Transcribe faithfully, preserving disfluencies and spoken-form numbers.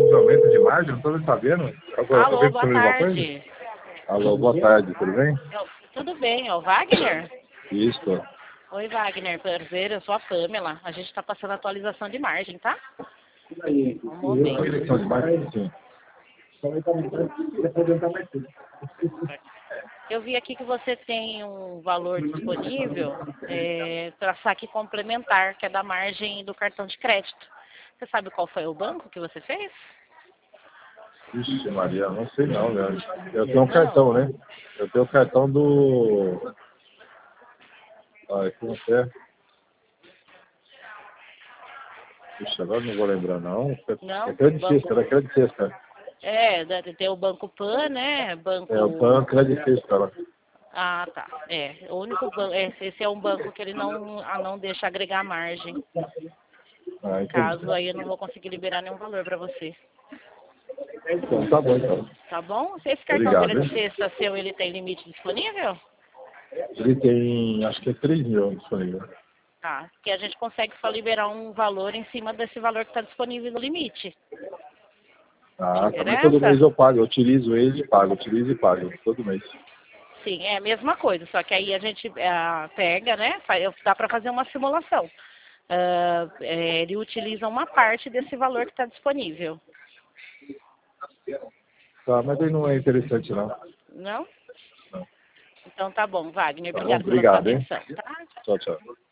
houve aumento de margem, não estou sabendo. Agora, Alô, boa tarde. Alô, boa tarde, tudo bem? Eu- tudo bem, é o Wagner? Isso. Oi, Wagner, prazer, eu sou a Pamela. A gente está passando atualização de margem, tá? Um momento. Direção de margem, sim. Eu vi aqui que você tem um valor disponível para saque complementar, que é da margem do cartão de crédito. Você sabe qual foi o banco que você fez? Ixi, Maria, não sei não, velho. Eu tenho um Não. cartão, né? Eu tenho o cartão do... Ai, como que é? Ixi, agora não vou lembrar, não. Não? É Credit Banco... Fiscal, é Credit Fiscal. É, deve ter o Banco Pan, né? Banco... É o Pan Credit Fiscal. Ah, tá. É, o único banco... Esse é um banco que ele não, ah, não deixa agregar margem. Ah, Caso entendi. aí eu não vou conseguir liberar nenhum valor para você. Então, tá bom, então. Tá bom? Esse cartão Obrigado, de hein? sexta seu, ele tem limite disponível? Ele tem, acho que é três mil disponível. Tá. Que a gente consegue só liberar um valor em cima desse valor que está disponível no limite. Te Ah, também todo mês interessa? eu pago. Eu utilizo ele e pago, utilizo e pago, todo mês. Sim, é a mesma coisa, só que aí a gente ah, pega, né? fa- eu- Dá para fazer uma simulação. Ah, é, ele utiliza uma parte desse valor que está disponível. Tá, mas ele não é interessante, não. Não? Não. Então tá bom, Wagner. Tá bom? Obrigado pela sua Obrigado, hein? atenção, tá? Tchau, tchau.